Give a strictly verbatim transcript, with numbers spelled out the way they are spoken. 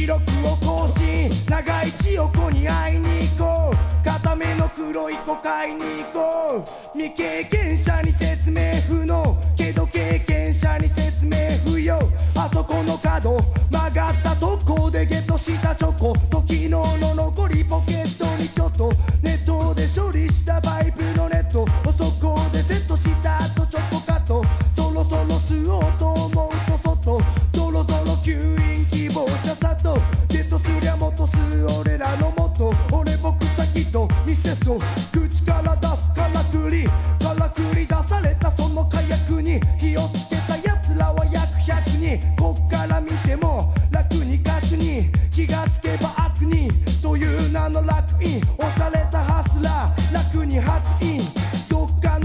記録を更新、長い千代子に会いに行こう、固めの黒いコカイン